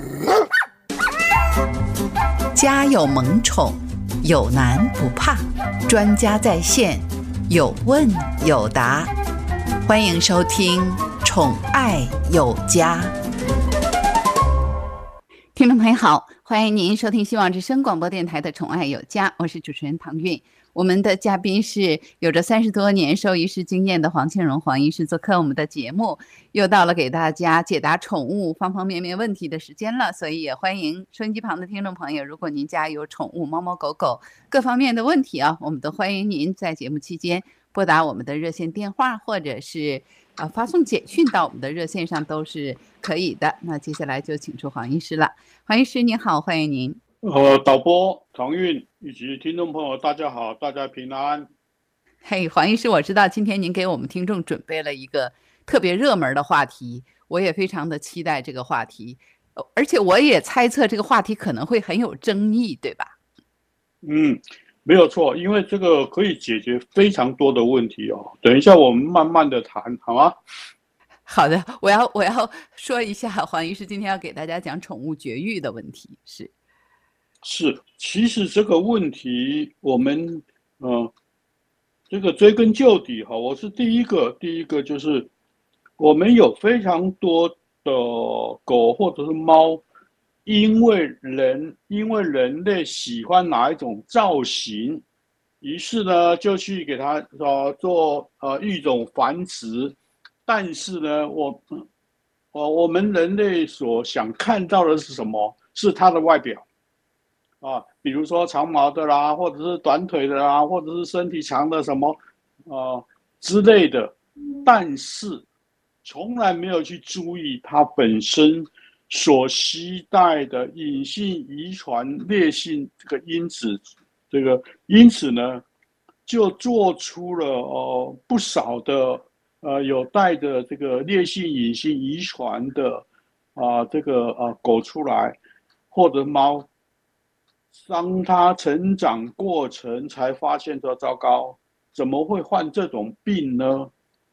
家有萌宠，有难不怕，专家在线，有问有答。欢迎收听《宠爱有家》。听众朋友好，欢迎您收听希望之声广播电台的《宠爱有家》，我是主持人唐韵。我们的嘉宾是有着30多年兽医师经验的黄庆荣黄医师做客我们的节目，又到了给大家解答宠物方方面面问题的时间了，所以也欢迎收音机旁的听众朋友，如果您家有宠物猫猫狗狗各方面的问题啊，我们都欢迎您在节目期间拨打我们的热线电话，或者是发送简讯到我们的热线上都是可以的。那接下来就请出黄医师了。黄医师您好，欢迎您。 导播唐韵以及听众朋友大家好，大家平安。 嘿，黄医师，我知道今天您给我们听众准备了一个特别热门的话题，我也非常的期待这个话题，而且我也猜测这个话题可能会很有争议，对吧？ 没有错，因为这个可以解决非常多的问题哦。等一下我们慢慢的谈，好吗？ 好的，我要说一下，黄医师今天要给大家讲宠物绝育的问题。是， 其实这个问题我们这个追根究底哈，我是第一个就是我们有非常多的狗或者是猫，因为人类喜欢哪一种造型，于是呢就去给它做育种繁殖，但是呢我们人类所想看到的是什么？是它的外表比如说长毛的啦，或者是短腿的啦，或者是身体长的什么之类的，但是从来没有去注意它本身所携带的隐性遗传烈性这个因子，因此呢，就做出了不少的有带的这个烈性隐性遗传的狗出来，或者猫。当它成长过程才发现说糟糕，怎么会患这种病呢？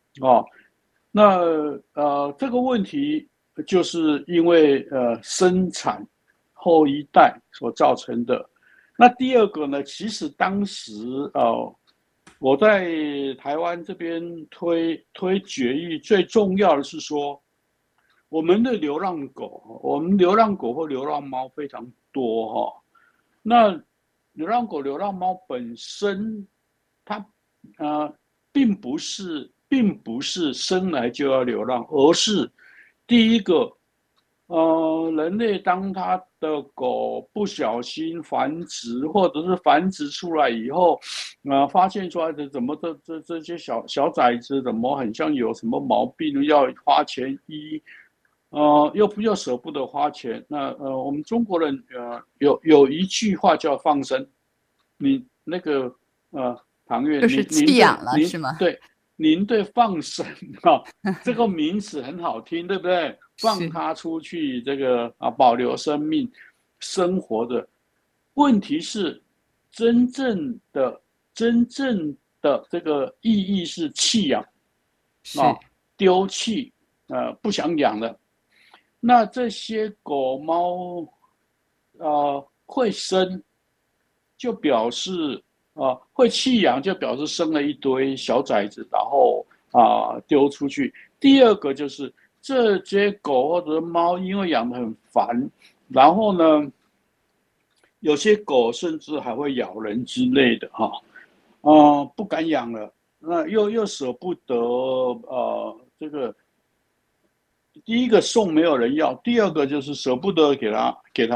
这个问题就是因为生产后一代所造成的。那第二个呢，其实当时我在台湾这边推绝育，最重要的是说，我们的流浪狗或流浪猫非常多那流浪狗、流浪猫本身，它并不是生来就要流浪，而是第一个，人类当他的狗不小心繁殖，或者是繁殖出来以后，发现出来的怎么这些小崽子怎么很像有什么毛病，要花钱医。又舍不得花钱。那我们中国人有一句话叫放生。你那个唐月， 就是弃养了是吗？ 对，您对放生这个名词很好听，对不对？放它出去，这个保留生命生活的。问题是，真正的这个意义是弃养丢弃不想养了。那这些狗猫会生，就表示会弃养，就表示生了一堆小崽子，然后丢出去。第二个就是这些狗或者猫因为养得很烦，然后呢有些狗甚至还会咬人之类的不敢养了，那又舍不得这个。第一个送没有人要，第二个就是舍不得给他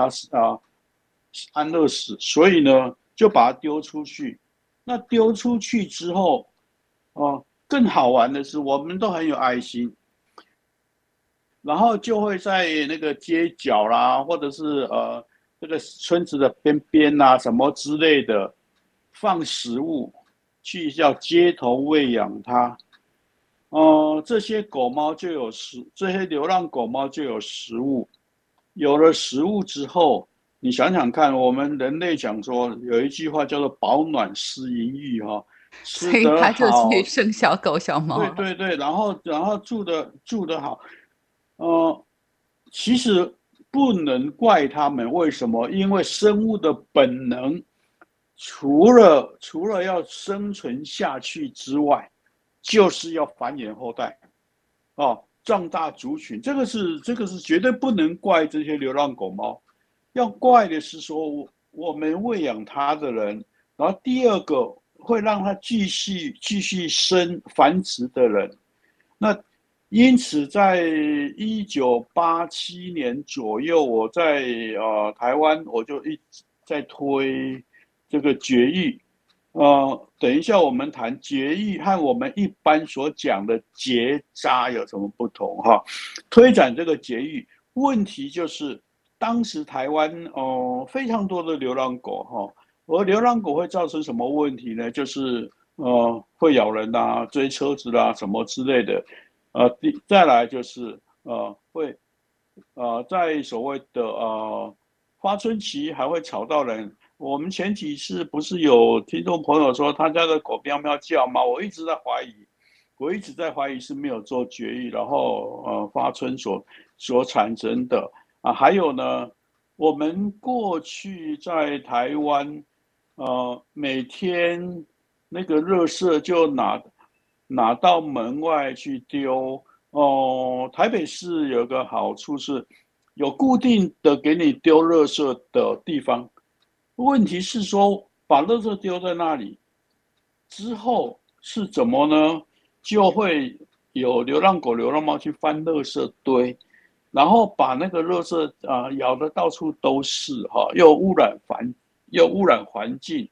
安乐死，所以呢就把它丢出去。那丢出去之后更好玩的是我们都很有爱心，然后就会在那个街角啦，或者是这个村子的边边啊什么之类的放食物，去叫街头喂养它。这些狗猫就有这些流浪狗猫就有食物，有了食物之后，你想想看，我们人类讲说有一句话叫做饱暖思淫欲所以他就去生小狗小猫。 对，然后住得好。其实不能怪他们，为什么？因为生物的本能，除了要生存下去之外，就是要繁衍后代，壮大族群。这个是绝对不能怪这些流浪狗猫，要怪的是说我们喂养它的人，然后第二个会让它继续繁殖的人。那因此，在1987年左右，我在台湾，我就一直在推这个绝育。等一下我们谈绝育和我们一般所讲的结扎有什么不同哈？推展这个绝育，问题就是当时台湾非常多的流浪狗哈，而流浪狗会造成什么问题呢？就是会咬人啊、追车子啦、什么之类的。再来就是会在所谓的发春期还会吵到人。我们前几次不是有听众朋友说他家的狗喵喵叫吗？我一直在怀疑是没有做绝育，然后发春所产生的啊。还有呢，我们过去在台湾每天那个垃圾就拿到门外去丢。台北市有个好处是，有固定的给你丢垃圾的地方。问题是说，把垃圾丢在那里之后是怎么呢？就会有流浪狗、流浪猫去翻垃圾堆，然后把那个垃圾咬得到处都是哈，又污染环境。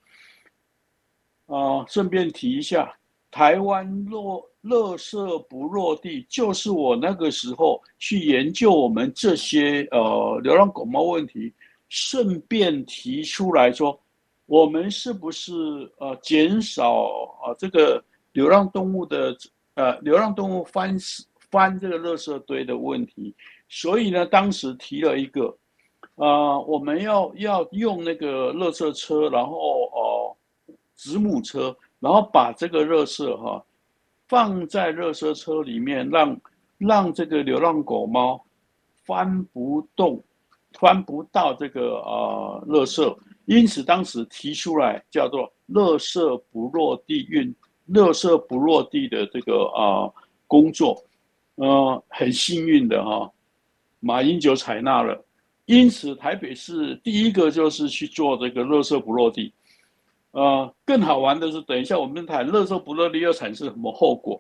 顺便提一下，台湾垃圾不落地，就是我那个时候去研究我们这些流浪狗猫问题，顺便提出来说，我们是不是减少这个流浪动物的流浪动物翻这个垃圾堆的问题？所以呢，当时提了一个，我们要用那个垃圾车，然后子母车，然后把这个垃圾放在垃圾车里面，让这个流浪狗猫翻不动，翻不到这个垃圾。因此当时提出来叫做垃圾不落地垃圾不落地的这个工作。很幸运的马英九采纳了。因此台北市第一个就是去做这个垃圾不落地。更好玩的是，等一下我们谈垃圾不落地又产生什么后果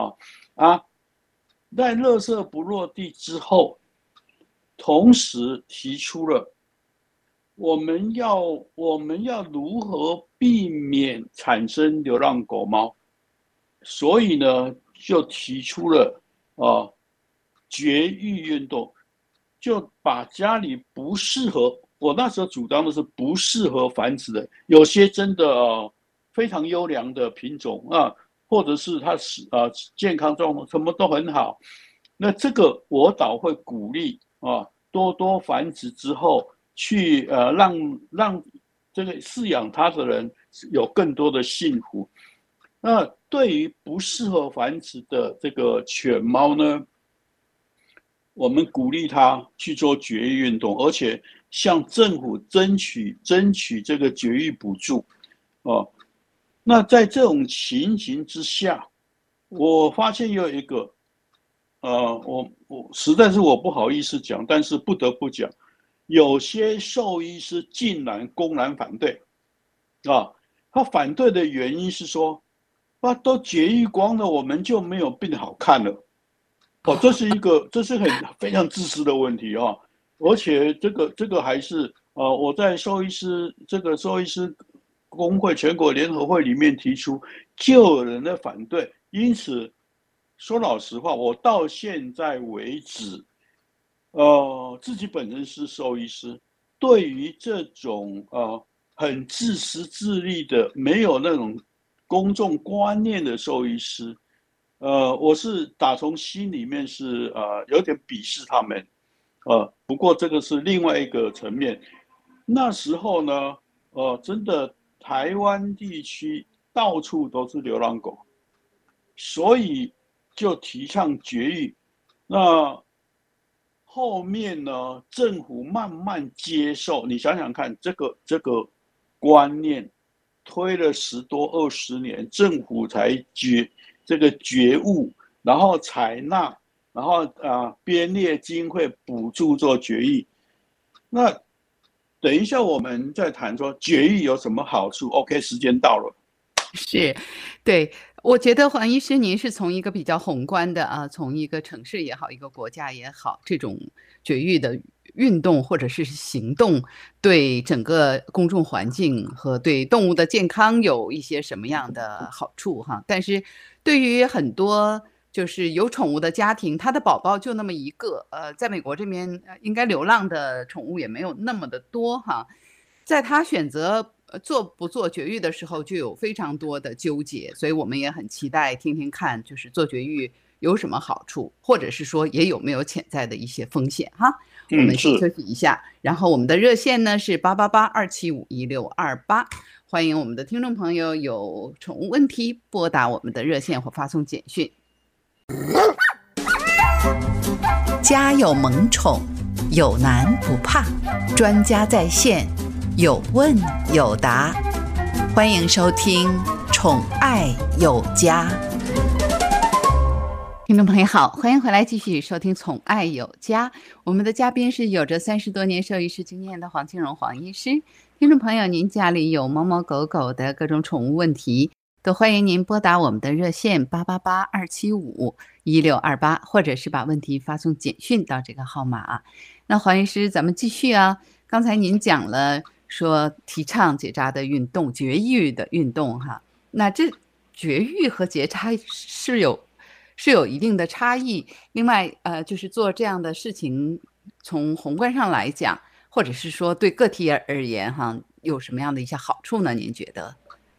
在垃圾不落地之后，同时提出了我们要如何避免产生流浪狗猫，所以呢，就提出了绝育运动，就把家里不适合，我那时候主张的是不适合繁殖的，有些真的非常优良的品种或者是它健康状况什么都很好，那这个我倒会鼓励多多繁殖之后，去让这个饲养它的人有更多的幸福。那对于不适合繁殖的这个犬猫呢，我们鼓励他去做绝育运动，而且向政府争取这个绝育补助。那在这种情形之下，我发现有一个，我实在是我不好意思讲，但是不得不讲，有些兽医师竟然公然反对。他反对的原因是说，都绝育光了，我们就没有病好看了。这是非常自私的问题而且这个还是我在兽医师工会全国联合会里面提出，就有人的反对。因此说老实话，我到现在为止，自己本身是兽医师，对于这种很自私自利的、没有那种公众观念的兽医师，我是打从心里面是有点鄙视他们。不过这个是另外一个层面。那时候呢，真的台湾地区到处都是流浪狗，所以就提倡绝育。那后面呢，政府慢慢接受，你想想看，这个观念推了10多20年，政府才觉悟，然后采纳，然后编列经费补助做绝育。那等一下我们再谈说绝育有什么好处。OK， 时间到了。 是，对，我觉得黄医师您是从一个比较宏观的从一个城市也好，一个国家也好，这种绝育的运动或者是行动，对整个公众环境和对动物的健康有一些什么样的好处哈？但是对于很多就是有宠物的家庭，他的宝宝就那么一个，在美国这边应该流浪的宠物也没有那么的多哈。在他选择做不做绝育的时候，就有非常多的纠结，所以我们也很期待听听看，就是做绝育有什么好处，或者是说也有没有潜在的一些风险哈。我们先休息一下，然后我们的热线呢是888-275-1628，欢迎我们的听众朋友有宠物问题拨打我们的热线或发送简讯。 家有萌宠，有难不怕，专家在线，有问有答，欢迎收听《宠爱有家》。 听众朋友好，欢迎回来继续收听《宠爱有家》。我们的嘉宾是有着30多年兽医师经验的黄庆荣黄医师。听众朋友，您家里有猫猫狗狗的各种宠物问题，都欢迎您拨打我们的热线888-275-1628，或者是把问题发送简讯到这个号码。那黄医师，咱们继续啊。刚才您讲了说提倡结扎的运动，绝育的运动哈。那这绝育和结扎是有一定的差异。另外就是做这样的事情，从宏观上来讲，或者是说对个体而言哈，有什么样的一些好处呢？您觉得？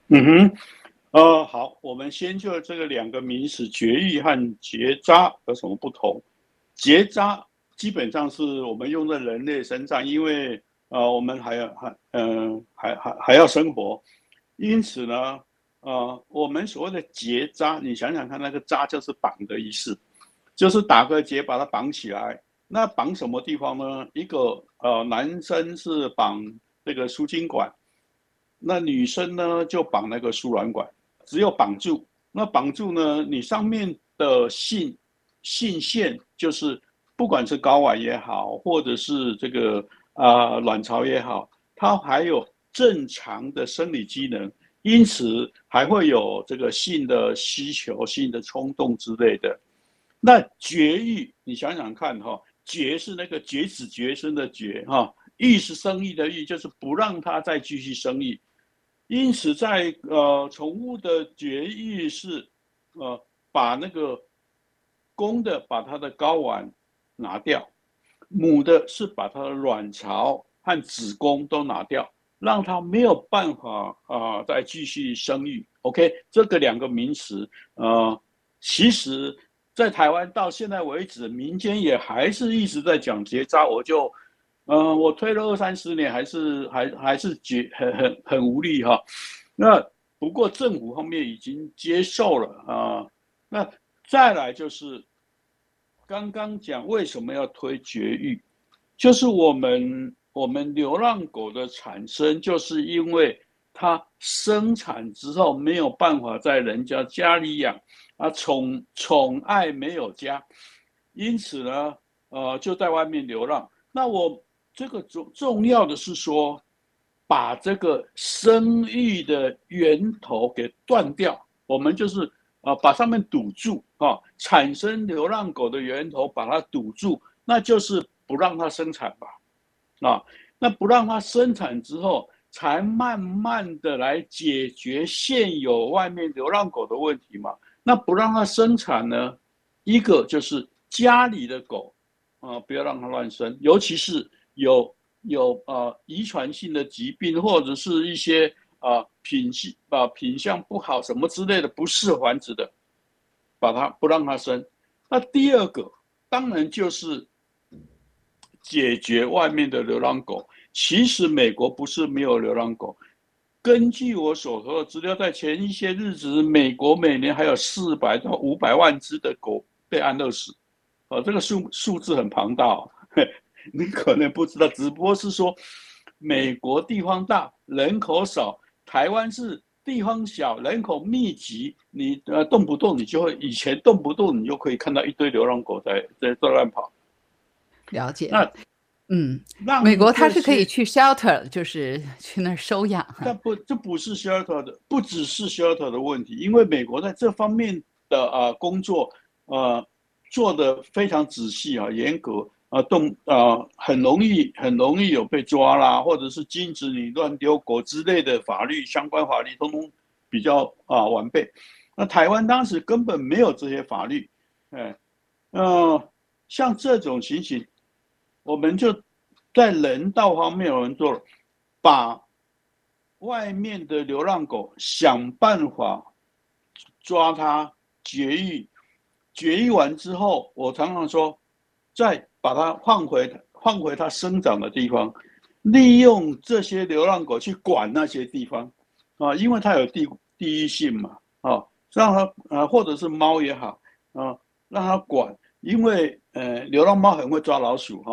好，我们先就这个2个名词绝育和结扎有什么不同。结扎基本上是我们用在人类身上，因为我们还要生活，因此呢我们所谓的结扎，你想想看，那个扎就是绑的意思，就是打个结把它绑起来。那绑什么地方呢？一个男生是绑这个输精管，那女生呢就绑那个输卵管，只有绑住。那绑住呢，你上面的性腺，就是不管是睾丸也好，或者是这个卵巢也好，它还有正常的生理机能。因此还会有这个性的需求、性的冲动之类的。那绝育，你想想看哈，绝是那个绝子绝孙的绝哈，育是生育的育，就是不让它再继续生育。因此在宠物的绝育是把那个公的把它的睾丸拿掉，母的是把它的卵巢和子宫都拿掉，让它没有办法再继续生育。OK， 这个2个名词其实在台湾到现在为止，民间也还是一直在讲结扎。我推了20-30年，还是很无力哈。那不过政府方面已经接受了那再来就是刚刚讲为什么要推绝育，就是我们流浪狗的产生，就是因为它生产之后没有办法在人家家里养宠爱没有家，因此呢就在外面流浪。那我这个重要的是说，把这个生育的源头给断掉，我们就是把上面堵住产生流浪狗的源头把它堵住，那就是不让它生产吧。那不让它生产之后，才慢慢的来解决现有外面流浪狗的问题嘛。那不让它生产呢，一个就是家里的狗不要让它乱生，尤其是有遗传性的疾病，或者是一些品相不好什么之类的不适繁殖的，不让它生。那第二个当然就是解决外面的流浪狗。其实美国不是没有流浪狗，根据我手头的资料，在前一些日子，美国每年还有400到500万只的狗被安乐死，这个数字很庞大你可能不知道，只不过是说美国地方大，人口少，台湾是地方小，人口密集，你动不动你就会，以前动不动你就可以看到一堆流浪狗在乱跑。 了解。 那美国它是可以去 shelter， 就是去那儿收养。 但这不是 shelter 的，不只是 shelter 的问题，因为美国在这方面的工作做得非常仔细严格很容易有被抓啦，或者是禁止你乱丢狗之类的法律，相关法律通通比较完备。那台湾当时根本没有这些法律，像这种情形，我们就在人道方面我们做了，把外面的流浪狗想办法抓它绝育，绝育完之后，我常常说，再把它放回它生长的地方，利用这些流浪狗去管那些地方因为它有地域性嘛让它或者是猫也好让它管，因为流浪猫很会抓老鼠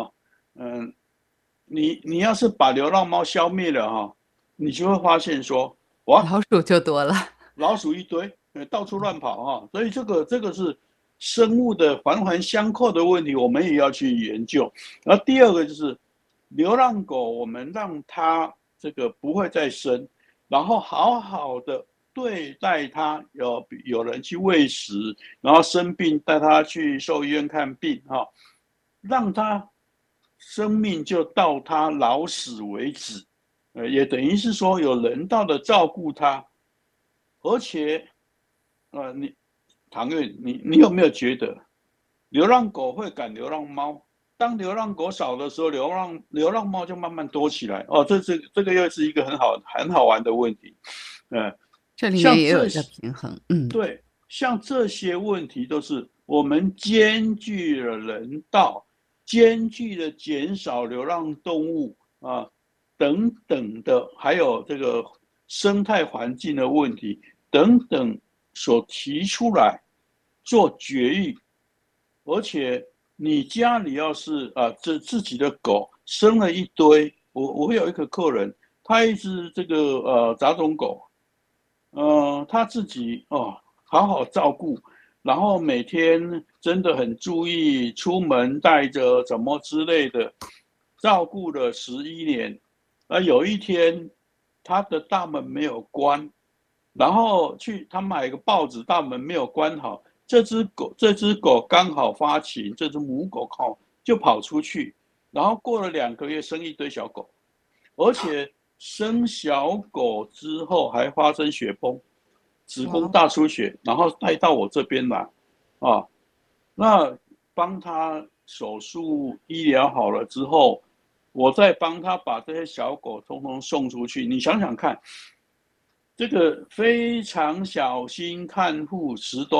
你要是把流浪猫消灭了你就会发现说，哇， 老鼠就多了， 老鼠一堆，到处乱跑所以这个是生物的环环相扣的问题，我们也要去研究。然后第二个就是流浪狗，我们让它这个不会再生，然后好好的对待它，有人去喂食，然后生病带它去兽医院看病让它生命就到它老死为止，也等于是说有人道的照顾它，而且唐月，你有没有觉得流浪狗会赶流浪猫？当流浪狗少的时候，流浪猫就慢慢多起来这个又是一个很好玩的问题， 这里面也有一个平衡， 对，像这些问题都是我们兼具了人道，兼具了减少流浪动物等等的，还有这个生态环境的问题等等所提出来做绝育，而且你家里要是自己的狗生了一堆，我有一个客人，他一只这个杂种狗，他自己好好照顾，然后每天真的很注意出门带着怎么之类的，照顾了11年。有一天他的大门没有关，然后他买一个报纸，大门没有关好，这只狗刚好发情，这只母狗就跑出去，然后过了2个月生一堆小狗，而且生小狗之后还发生血崩，子宫大出血，然后带到我这边来那帮他手术医疗好了之后，我再帮他把这些小狗通通送出去。你想想看，这个非常小心看护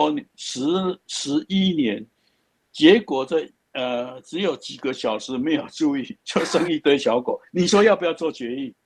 11年，结果只有几个小时没有注意，就生一堆小狗。你说要不要做绝育？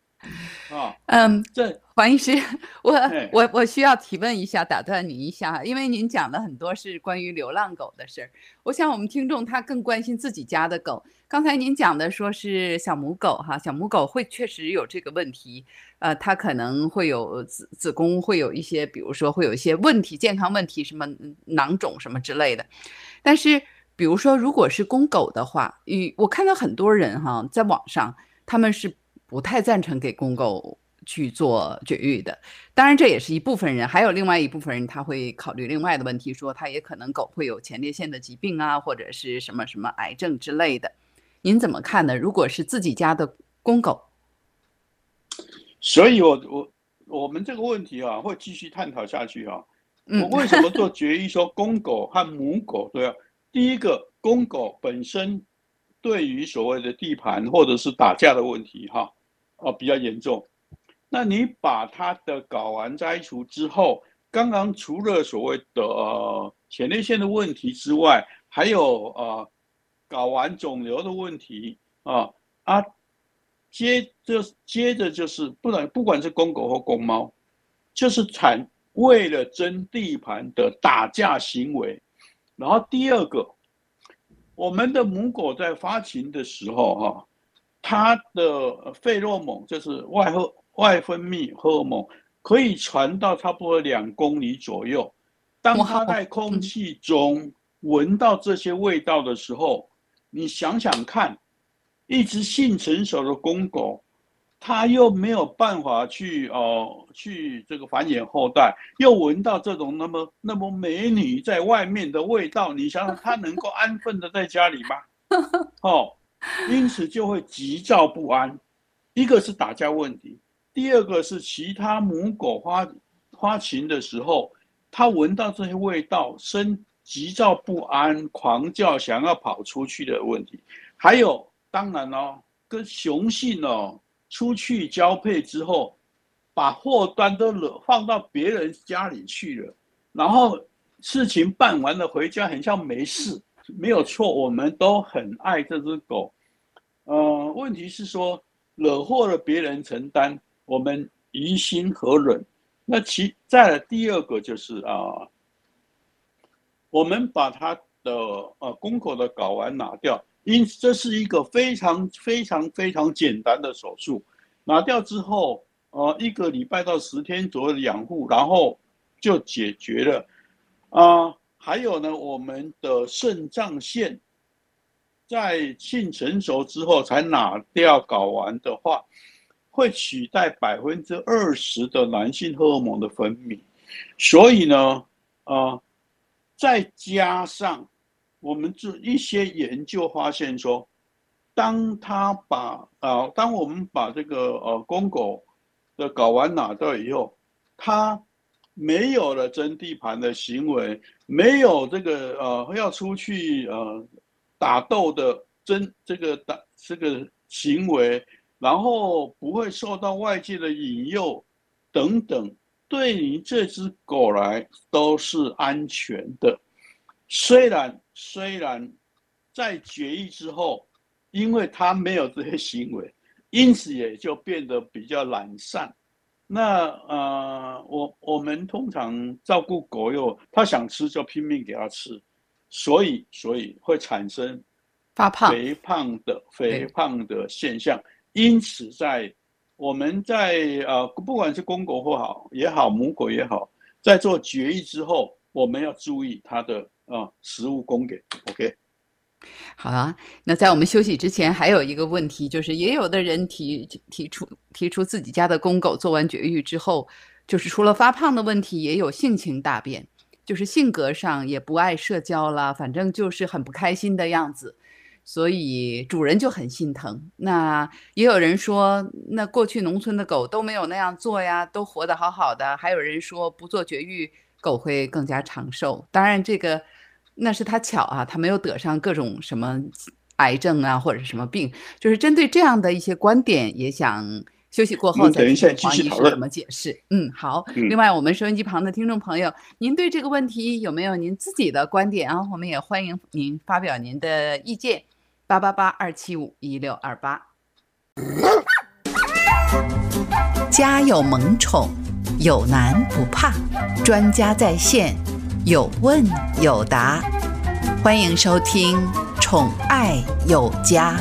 黄医师，我需要提问一下，打断您一下，因为您讲的很多是关于流浪狗的事儿，我想我们听众他更关心自己家的狗。刚才您讲的说是小母狗小母狗会确实有这个问题，它可能会有子宫会有一些，比如说会有一些问题，健康问题，什么囊肿什么之类的。但是比如说如果是公狗的话，我看到很多人在网上他们是不太赞成给公狗去做绝育的，当然这也是一部分人，还有另外一部分人他会考虑另外的问题，说他也可能狗会有前列腺的疾病或者是什么什么癌症之类的，您怎么看呢？如果是自己家的公狗？ 所以我们这个问题会继续探讨下去我为什么做绝育说公狗和母狗都要？第一个，公狗本身对于所谓的地盘或者是打架的问题比较严重。那你把它的睾丸摘除之后，刚刚除了所谓的前列腺的问题之外，还有睾丸肿瘤的问题接着就是不管是公狗或公猫，就是为了争地盘的打架行为。然后第二个， 我们的母狗在发情的时候哈，它的费洛蒙就是外分泌荷尔蒙可以传到差不多2公里左右。当它在空气中闻到这些味道的时候，你想想看，一只性成熟的公狗，它又没有办法去这个繁衍后代，又闻到这种那么美女在外面的味道，你想想它能够安分的在家里吗？因此就会急躁不安。一个是打架问题，第二个是其他母狗发情的时候，它闻到这些味道，急躁不安、狂叫，想要跑出去的问题。还有，当然跟雄性出去交配之后，把祸端都放到别人家里去了，然后事情办完了回家，很像没事。没有错，我们都很爱这只狗。问题是说，惹祸了别人承担，我们于心何忍？那再来第二个就是我们把它的公狗的睾丸拿掉，因此这是一个非常非常非常简单的手术。拿掉之后，1个礼拜到10天左右的养护，然后就解决了。还有呢，我们的肾脏腺在性成熟之后才拿掉睾丸的话，会取代20%的男性荷尔蒙的分泌。所以呢，再加上我们一些研究发现说，当我们把这个公狗的睾丸拿掉以后，它没有了争地盘的行为，没有这个要出去打斗的这个行为，然后不会受到外界的引诱等等，对你这只狗来都是安全的。虽然在绝育之后，因为它没有这些行为，因此也就变得比较懒散。那我们通常照顾狗友，它想吃就拼命给它吃，所以会产生肥胖的现象。因此我们在不管是公狗也好，母狗也好，在做绝育之后，我们要注意它的食物供给。OK。 好啊，那在我们休息之前，还有一个问题，就是也有的人提出自己家的公狗做完绝育之后，就是除了发胖的问题，也有性情大变，就是性格上也不爱社交了，反正就是很不开心的样子，所以主人就很心疼。那也有人说，那过去农村的狗都没有那样做呀，都活得好好的。还有人说不做绝育，狗会更加长寿。当然这个那是他巧啊，他没有得上各种什么癌症啊，或者是什么病。就是针对这样的一些观点，也想休息过后再听黄医师怎么解释。好。另外，我们收音机旁的听众朋友，您对这个问题有没有您自己的观点啊？我们也欢迎您发表您的意见。888-275-1628。 家有萌宠，有难不怕，专家在线，有问有答，欢迎收听《宠爱有家》。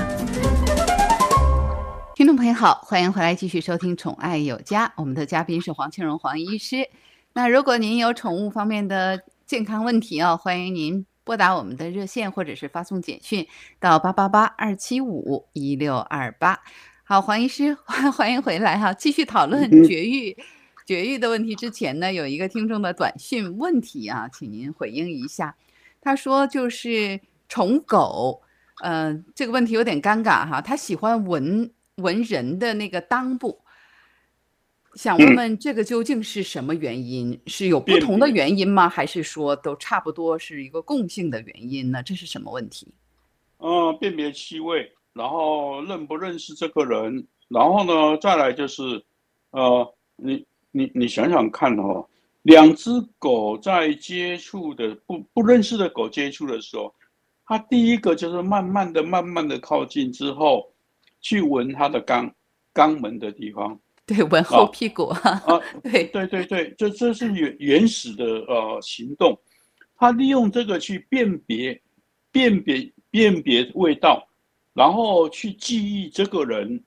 听众朋友好，欢迎回来继续收听《宠爱有家》，我们的嘉宾是黄庆荣黄医师。那如果您有宠物方面的健康问题欢迎您拨打我们的热线，或者是发送简讯到888-275-1628。好，黄医师，欢迎回来哈，继续讨论绝育的问题之前呢，有一个听众的短讯问题啊，请您回应一下。他说就是宠狗，这个问题有点尴尬哈，他喜欢闻人的那个裆部，想问问这个究竟是什么原因？是有不同的原因吗？还是说都差不多是一个共性的原因呢？这是什么问题？ 辨别气味，然后认不认识这个人，然后呢，再来就是你想想看两只狗在接触的不认识的狗接触的时候，它第一个就是慢慢的靠近之后，去闻它的肛门的地方。 对，闻后屁股对，这是原始的行动。它利用这个去辨别辨别味道，然后去记忆这个人，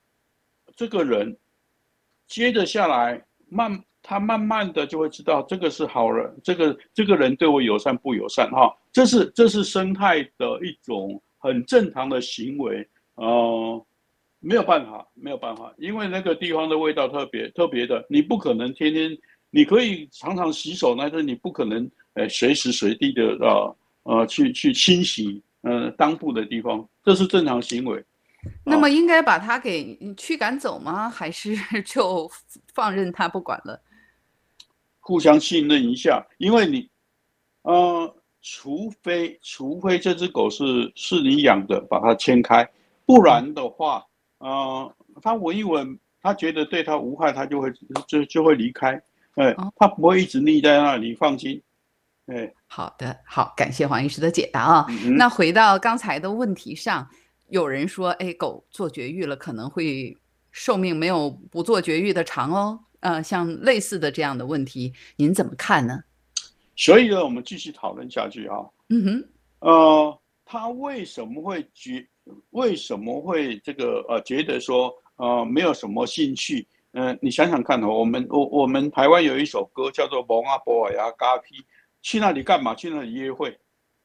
接着下来他慢慢的就会知道这个是好人，这个人对我友善不友善哈，这是生态的一种很正常的行为，没有办法，因为那个地方的味道特别的，你不可能天天，你可以常常洗手，但是你不可能随时随地的去清洗当铺的地方，这是正常行为。 那么应该把它给驱赶走吗？还是就放任它不管了？ 互相信任一下，因为你除非这只狗是你养的，把它牵开，不然的话，它闻一闻，它觉得对它无害，它就会离开，它不会一直腻在那里，放心。 好的，好，感谢黄医师的解答啊。那回到刚才的问题上，有人说，狗做绝育了，可能会寿命没有不做绝育的长哦。像类似的这样的问题，您怎么看呢？ 所以呢，我们继续讨论下去哈。他为什么会这个觉得说没有什么兴趣？你想想看哦，我们台湾有一首歌叫做《蒙阿波尔呀嘎皮》，去那里干嘛？去那里约会，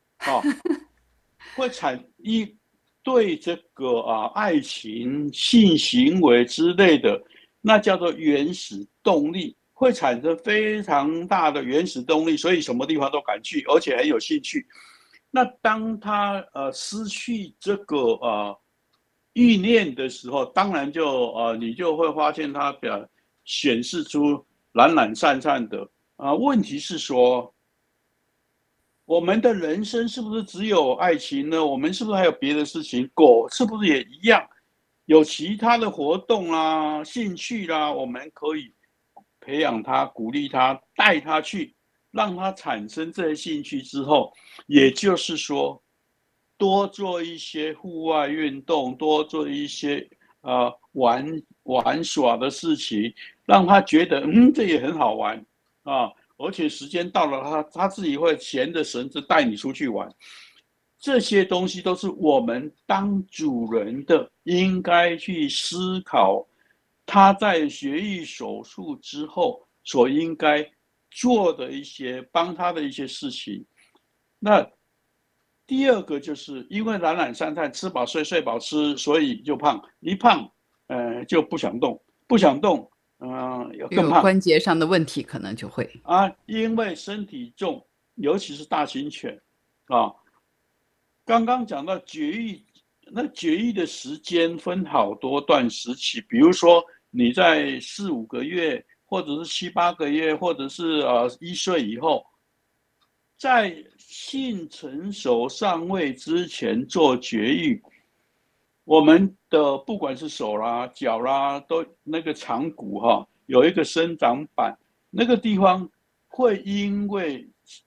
会对这个爱情、性行为之类的，那叫做原始动力，会产生非常大的原始动力，所以什么地方都敢去，而且很有兴趣。那当他失去这个欲念的时候，当然你就会发现他显示出懒懒散散的问题是说，我们的人生是不是只有爱情呢？我们是不是还有别的事情？狗是不是也一样，有其他的活动啦、兴趣啦？我们可以培养它、鼓励它、带它去，让它产生这些兴趣之后，也就是说，多做一些户外运动，多做一些玩耍的事情，让它觉得这也很好玩啊。而且时间到了，他自己会衔着绳子带你出去玩。这些东西都是我们当主人的应该去思考，他在绝育手术之后所应该做的一些帮他的一些事情。那第二个就是因为懒懒散散，吃饱睡，睡饱吃，所以就胖。一胖，就不想动，不想动。更胖， 关节上的问题可能就会因为身体重，尤其是大型犬刚刚讲到绝育，那绝育的时间分好多段时期，比如说你在4、5个月，或者是7、8个月，或者是1岁以后，在性成熟尚未之前做绝育。我们的不管是手啦、脚啦，都那个长骨有一个生长板，那个地方会因为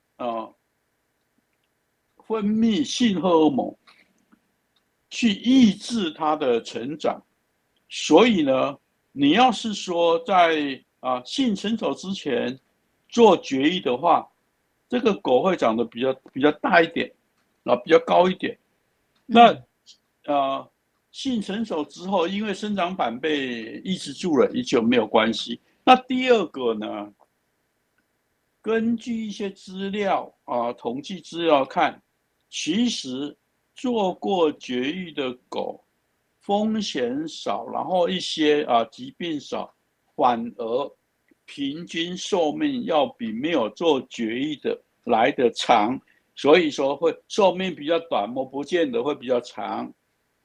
分泌性荷尔蒙去抑制它的成长，所以呢，你要是说在性成熟之前做绝育的话，这个狗会长得比较大一点比较高一点。那性成熟之后，因为生长板被抑制住了，也就没有关系。那第二个呢，根据一些资料统计资料看，其实做过绝育的狗风险少，然后一些疾病少，反而平均寿命要比没有做绝育的来得长，所以说会寿命比较短，不见得会比较长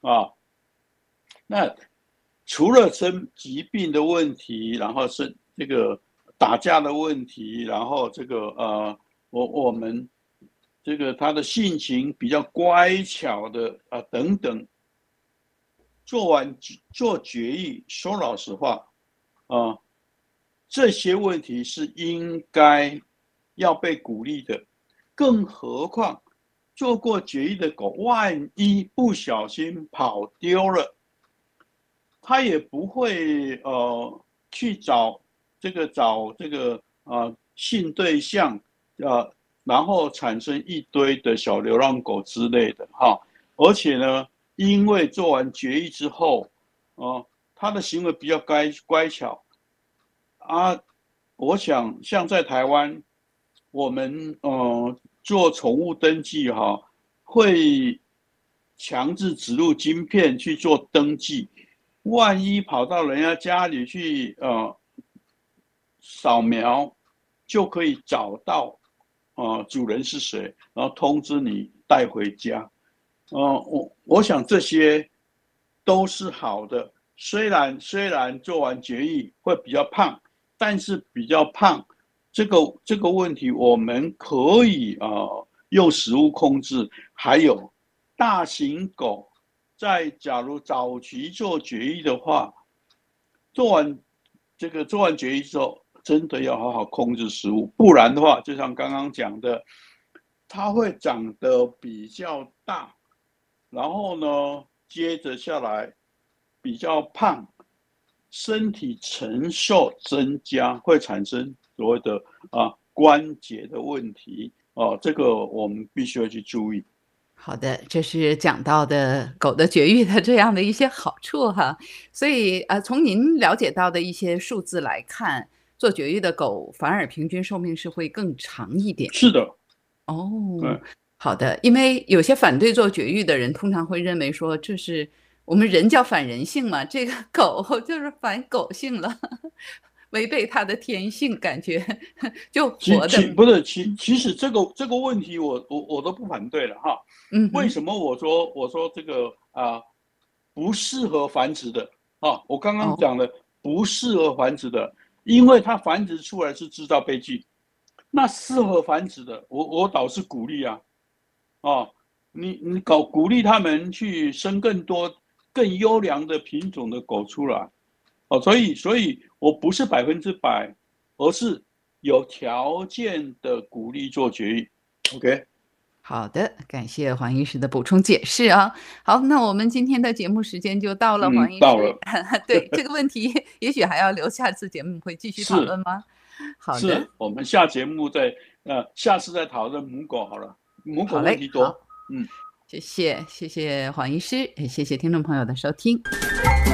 那除了生疾病的问题，然后是这个打架的问题，然后这个我们这个他的性情比较乖巧的等等，做绝育，说老实话这些问题是应该要被鼓励的，更何况做过绝育的狗，万一不小心跑丢了，他也不会去找这个性对象然后产生一堆的小流浪狗之类的而且呢，因为做完绝育之后，他的行为比较乖巧啊。我想像在台湾，我们做宠物登记会强制植入晶片去做登记，万一跑到人家家里去扫描，就可以找到主人是谁，然后通知你带回家。我想这些都是好的。虽然做完绝育会比较胖，但是比较胖这个问题，我们可以用食物控制。还有大型狗假如早期做绝育的话，做完绝育之后，真的要好好控制食物，不然的话，就像刚刚讲的，它会长得比较大，然后呢，接着下来比较胖，身体承受增加，会产生所谓的关节的问题这个我们必须要去注意。 好的，这是讲到的狗的绝育的这样的一些好处哈。所以从您了解到的一些数字来看，做绝育的狗反而平均寿命是会更长一点。 是的。 好的，因为有些反对做绝育的人通常会认为说，这是我们人叫反人性嘛，这个狗就是反狗性了，违背它的天性，感觉就活的。 不是，其实这个问题我都不反对了哈。为什么我说这个不适合繁殖的我刚刚讲的不适合繁殖的，因为它繁殖出来是制造悲剧。那适合繁殖的，我倒是鼓励你鼓励他们去生更多更优良的品种的狗出来所以我不是100%，而是有条件的鼓励做绝育。OK。 好的，感谢黄医师的补充解释啊。好，那我们今天的节目时间就到了，黄医师。 到了。 对这个问题，也许还要留下次节目会继续讨论吗？好的， 是我们下次再讨论母狗好了，母狗问题多。 谢谢黄医师，也谢谢听众朋友的收听。